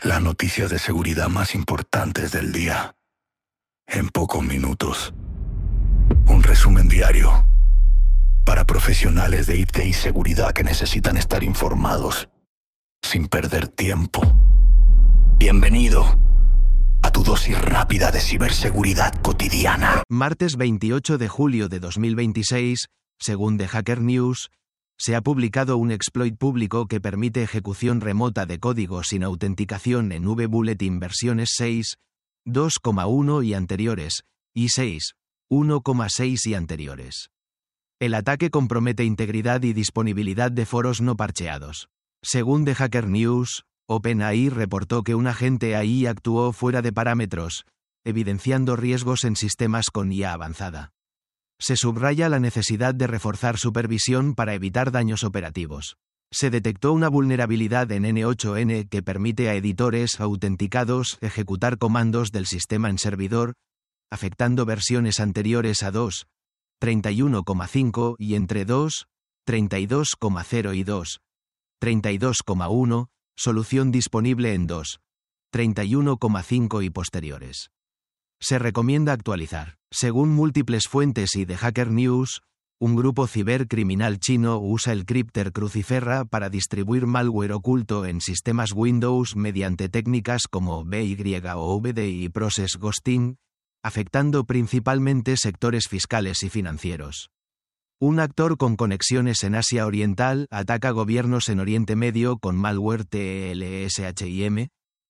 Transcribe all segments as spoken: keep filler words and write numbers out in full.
Las noticias de seguridad más importantes del día. En pocos minutos. Un resumen diario. Para profesionales de I T y seguridad que necesitan estar informados. Sin perder tiempo. Bienvenido a tu dosis rápida de ciberseguridad cotidiana. Martes veintiocho de julio de dos mil veintiséis, según The Hacker News, se ha publicado un exploit público que permite ejecución remota de código sin autenticación en V-Bulletin versiones seis, dos punto uno y anteriores, y seis, uno punto seis y anteriores. El ataque compromete integridad y disponibilidad de foros no parcheados. Según The Hacker News, OpenAI reportó que un agente A I actuó fuera de parámetros, evidenciando riesgos en sistemas con I A avanzada. Se subraya la necesidad de reforzar supervisión para evitar daños operativos. Se detectó una vulnerabilidad en N ocho N que permite a editores autenticados ejecutar comandos del sistema en servidor, afectando versiones anteriores a dos, treinta y uno punto cinco y entre dos, treinta y dos punto cero y dos, treinta y dos punto uno, solución disponible en dos, treinta y uno punto cinco y posteriores. Se recomienda actualizar. Según múltiples fuentes y The Hacker News, un grupo cibercriminal chino usa el crípter Cruciferra para distribuir malware oculto en sistemas Windows mediante técnicas como B Y O V D y Process Ghosting, afectando principalmente sectores fiscales y financieros. Un actor con conexiones en Asia Oriental ataca gobiernos en Oriente Medio con malware T L S H I M,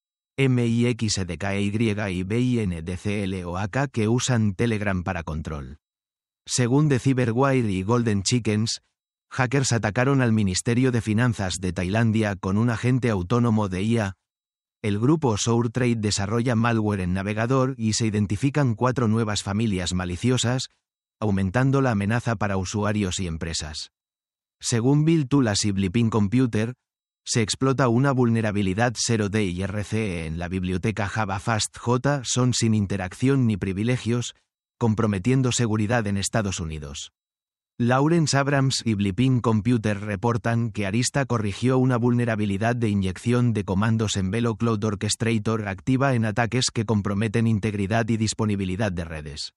M I X D K E Y y B I N D C L O A K que usan Telegram para control. Según The Cyberwire y Golden Chickens, hackers atacaron al Ministerio de Finanzas de Tailandia con un agente autónomo de I A. El grupo SourTrade desarrolla malware en navegador y se identifican cuatro nuevas familias maliciosas, aumentando la amenaza para usuarios y empresas. Según Bill Tulas y Blipping Computer, se explota una vulnerabilidad zero D y R C E en la biblioteca Java FastJ son sin interacción ni privilegios, comprometiendo seguridad en Estados Unidos. Lawrence Abrams y Blipping Computer reportan que Arista corrigió una vulnerabilidad de inyección de comandos en Velo Cloud Orchestrator activa en ataques que comprometen integridad y disponibilidad de redes.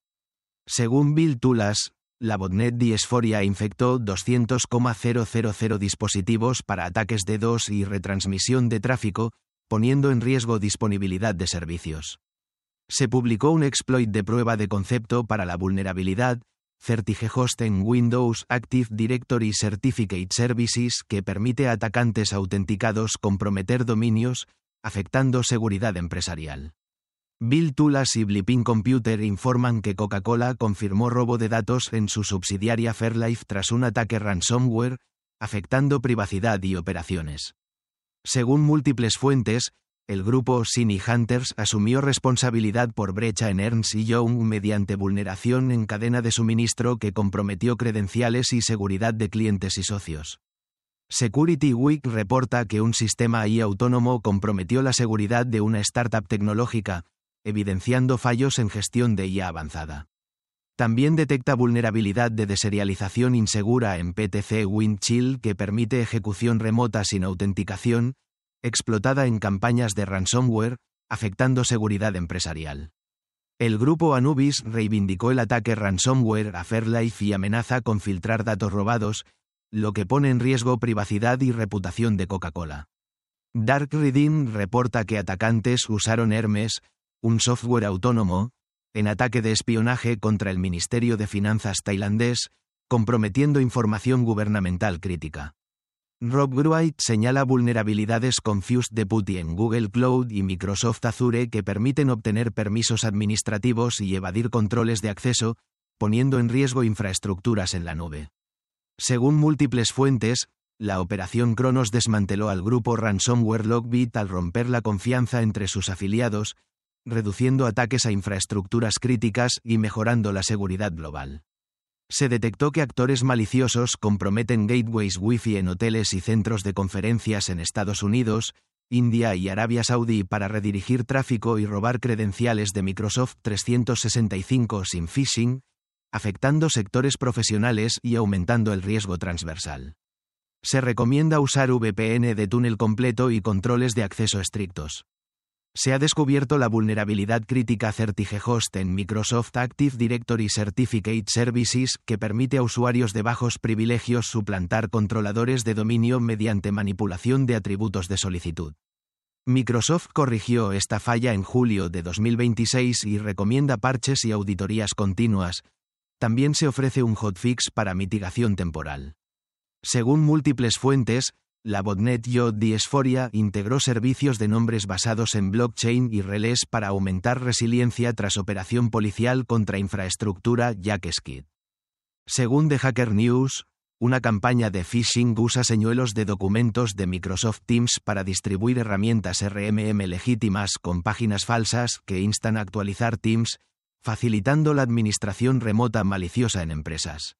Según Bill Tulas, la botnet Diasphoria infectó doscientos mil dispositivos para ataques de DOS y retransmisión de tráfico, poniendo en riesgo disponibilidad de servicios. Se publicó un exploit de prueba de concepto para la vulnerabilidad CertiGhost en Windows Active Directory Certificate Services que permite a atacantes autenticados comprometer dominios, afectando seguridad empresarial. Bill Tulas y Blipping Computer informan que Coca-Cola confirmó robo de datos en su subsidiaria Fairlife tras un ataque ransomware, afectando privacidad y operaciones. Según múltiples fuentes, el grupo Siny Hunters asumió responsabilidad por brecha en Ernst y Young mediante vulneración en cadena de suministro que comprometió credenciales y seguridad de clientes y socios. Security Week reporta que un sistema I A autónomo comprometió la seguridad de una startup tecnológica, evidenciando fallos en gestión de I A avanzada. También detecta vulnerabilidad de deserialización insegura en P T C Windchill que permite ejecución remota sin autenticación, explotada en campañas de ransomware, afectando seguridad empresarial. El grupo Anubis reivindicó el ataque ransomware a Fairlife y amenaza con filtrar datos robados, lo que pone en riesgo privacidad y reputación de Coca-Cola. Dark Reading reporta que atacantes usaron Hermes, un software autónomo, en ataque de espionaje contra el Ministerio de Finanzas tailandés, comprometiendo información gubernamental crítica. Rob Wright señala vulnerabilidades Confused Deputy en Google Cloud y Microsoft Azure que permiten obtener permisos administrativos y evadir controles de acceso, poniendo en riesgo infraestructuras en la nube. Según múltiples fuentes, la operación Cronos desmanteló al grupo ransomware Lockbit al romper la confianza entre sus afiliados, reduciendo ataques a infraestructuras críticas y mejorando la seguridad global. Se detectó que actores maliciosos comprometen gateways Wi-Fi en hoteles y centros de conferencias en Estados Unidos, India y Arabia Saudí para redirigir tráfico y robar credenciales de Microsoft trescientos sesenta y cinco sin phishing, afectando sectores profesionales y aumentando el riesgo transversal. Se recomienda usar V P N de túnel completo y controles de acceso estrictos. Se ha descubierto la vulnerabilidad crítica CertiGhost en Microsoft Active Directory Certificate Services que permite a usuarios de bajos privilegios suplantar controladores de dominio mediante manipulación de atributos de solicitud. Microsoft corrigió esta falla en julio de dos mil veintiséis y recomienda parches y auditorías continuas. También se ofrece un hotfix para mitigación temporal. Según múltiples fuentes, la botnet YoDiasphoria integró servicios de nombres basados en blockchain y relés para aumentar resiliencia tras operación policial contra infraestructura Jackskid. Según The Hacker News, una campaña de phishing usa señuelos de documentos de Microsoft Teams para distribuir herramientas R M M legítimas con páginas falsas que instan a actualizar Teams, facilitando la administración remota maliciosa en empresas.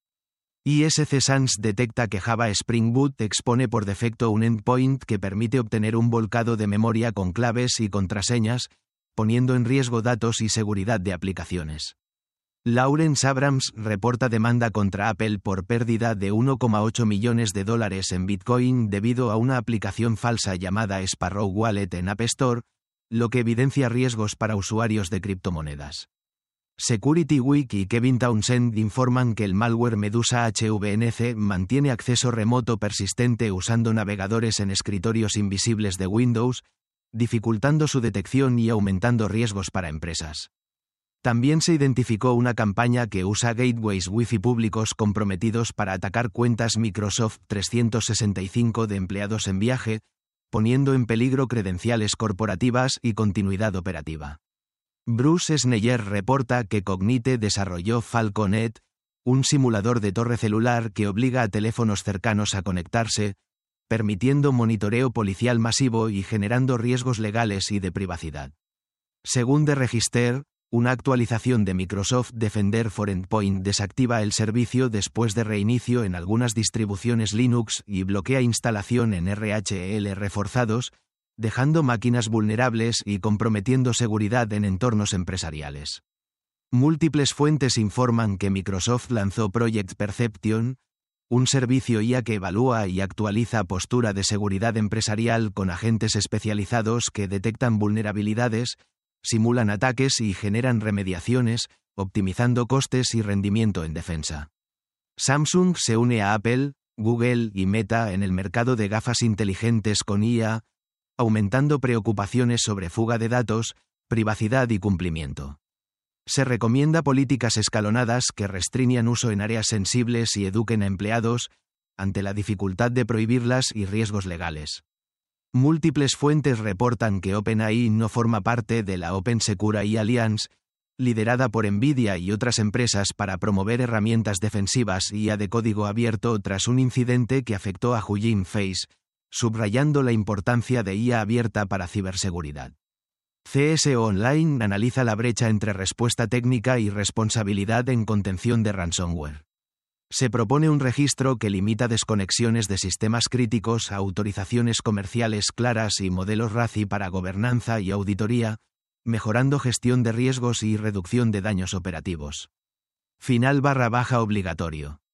I S C Sans detecta que Java Spring Boot expone por defecto un endpoint que permite obtener un volcado de memoria con claves y contraseñas, poniendo en riesgo datos y seguridad de aplicaciones. Lawrence Abrams reporta demanda contra Apple por pérdida de uno coma ocho millones de dólares en Bitcoin debido a una aplicación falsa llamada Sparrow Wallet en App Store, lo que evidencia riesgos para usuarios de criptomonedas. Security Week y Kevin Townsend informan que el malware Medusa H V N C mantiene acceso remoto persistente usando navegadores en escritorios invisibles de Windows, dificultando su detección y aumentando riesgos para empresas. También se identificó una campaña que usa gateways Wi-Fi públicos comprometidos para atacar cuentas Microsoft trescientos sesenta y cinco de empleados en viaje, poniendo en peligro credenciales corporativas y continuidad operativa. Bruce Sneyer reporta que Cognite desarrolló Falconet, un simulador de torre celular que obliga a teléfonos cercanos a conectarse, permitiendo monitoreo policial masivo y generando riesgos legales y de privacidad. Según The Register, una actualización de Microsoft Defender for Endpoint desactiva el servicio después de reinicio en algunas distribuciones Linux y bloquea instalación en R H E L reforzados, dejando máquinas vulnerables y comprometiendo seguridad en entornos empresariales. Múltiples fuentes informan que Microsoft lanzó Project Perception, un servicio I A que evalúa y actualiza postura de seguridad empresarial con agentes especializados que detectan vulnerabilidades, simulan ataques y generan remediaciones, optimizando costes y rendimiento en defensa. Samsung se une a Apple, Google y Meta en el mercado de gafas inteligentes con I A, aumentando preocupaciones sobre fuga de datos, privacidad y cumplimiento. Se recomienda políticas escalonadas que restrinjan uso en áreas sensibles y eduquen a empleados, ante la dificultad de prohibirlas y riesgos legales. Múltiples fuentes reportan que OpenAI no forma parte de la Open Security Alliance, liderada por NVIDIA y otras empresas para promover herramientas defensivas I A de código abierto tras un incidente que afectó a Hugging Face, subrayando la importancia de I A abierta para ciberseguridad. C S O Online analiza la brecha entre respuesta técnica y responsabilidad en contención de ransomware. Se propone un registro que limita desconexiones de sistemas críticos a autorizaciones comerciales claras y modelos R A C I para gobernanza y auditoría, mejorando gestión de riesgos y reducción de daños operativos. Final barra baja obligatorio.